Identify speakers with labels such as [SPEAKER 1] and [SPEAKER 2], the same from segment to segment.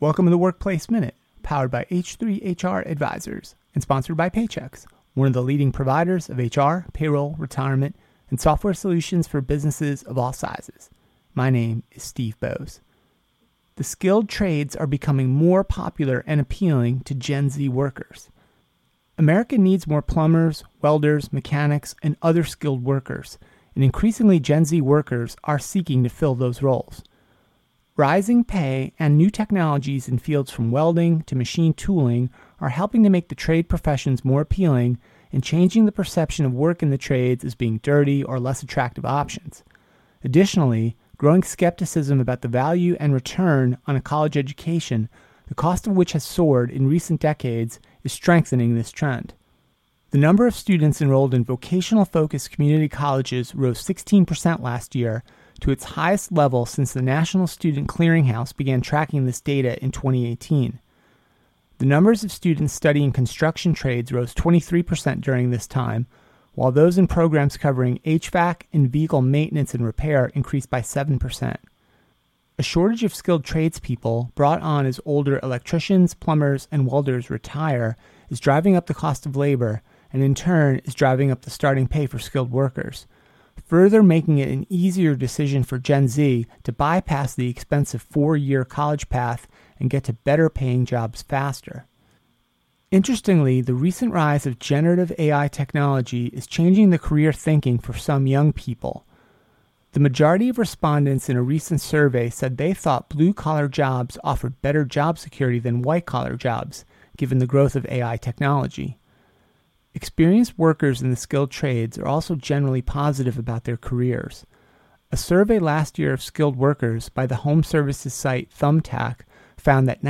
[SPEAKER 1] Welcome to the Workplace Minute, powered by H3HR Advisors and sponsored by Paychex, one of the leading providers of HR, payroll, retirement, and software solutions for businesses of all sizes. My name is Steve Bose. The skilled trades are becoming more popular and appealing to Gen Z workers. America needs more plumbers, welders, mechanics, and other skilled workers, and increasingly Gen Z workers are seeking to fill those roles. Rising pay and new technologies in fields from welding to machine tooling are helping to make the trade professions more appealing and changing the perception of work in the trades as being dirty or less attractive options. Additionally, growing skepticism about the value and return on a college education, the cost of which has soared in recent decades, is strengthening this trend. The number of students enrolled in vocational-focused community colleges rose 16% last year, to its highest level since the National Student Clearinghouse began tracking this data in 2018. The numbers of students studying construction trades rose 23% during this time, while those in programs covering HVAC and vehicle maintenance and repair increased by 7%. A shortage of skilled tradespeople brought on as older electricians, plumbers, and welders retire is driving up the cost of labor, and in turn is driving up the starting pay for skilled workers, further making it an easier decision for Gen Z to bypass the expensive 4-year college path and get to better paying jobs faster. Interestingly, the recent rise of generative AI technology is changing the career thinking for some young people. The majority of respondents in a recent survey said they thought blue-collar jobs offered better job security than white-collar jobs, given the growth of AI technology. Experienced workers in the skilled trades are also generally positive about their careers. A survey last year of skilled workers by the home services site Thumbtack found that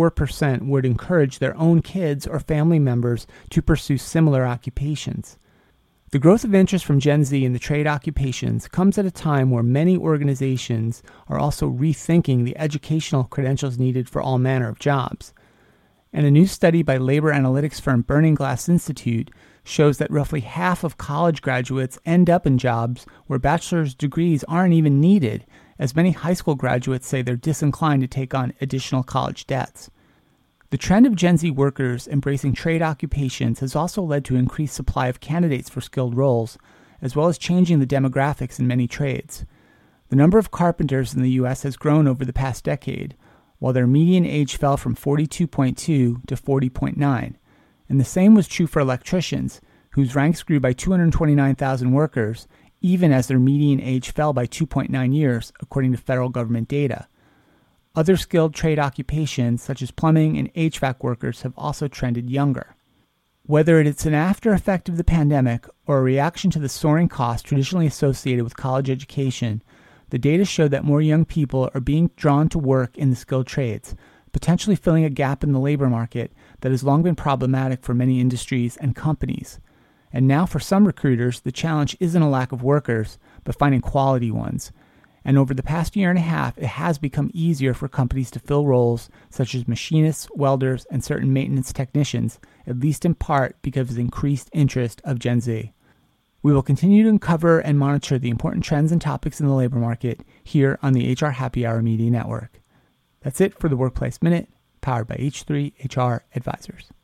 [SPEAKER 1] 94% would encourage their own kids or family members to pursue similar occupations. The growth of interest from Gen Z in the trade occupations comes at a time where many organizations are also rethinking the educational credentials needed for all manner of jobs. And a new study by labor analytics firm Burning Glass Institute shows that roughly half of college graduates end up in jobs where bachelor's degrees aren't even needed, as many high school graduates say they're disinclined to take on additional college debts. The trend of Gen Z workers embracing trade occupations has also led to increased supply of candidates for skilled roles, as well as changing the demographics in many trades. The number of carpenters in the U.S. has grown over the past decade, while their median age fell from 42.2 to 40.9. And the same was true for electricians, whose ranks grew by 229,000 workers, even as their median age fell by 2.9 years, according to federal government data. Other skilled trade occupations, such as plumbing and HVAC workers, have also trended younger. Whether it's an after effect of the pandemic or a reaction to the soaring costs traditionally associated with college education, the data show that more young people are being drawn to work in the skilled trades, potentially filling a gap in the labor market that has long been problematic for many industries and companies. And now for some recruiters, the challenge isn't a lack of workers, but finding quality ones. And over the past year and a half, it has become easier for companies to fill roles such as machinists, welders, and certain maintenance technicians, at least in part because of the increased interest of Gen Z. We will continue to uncover and monitor the important trends and topics in the labor market here on the HR Happy Hour Media Network. That's it for the Workplace Minute, powered by H3HR Advisors.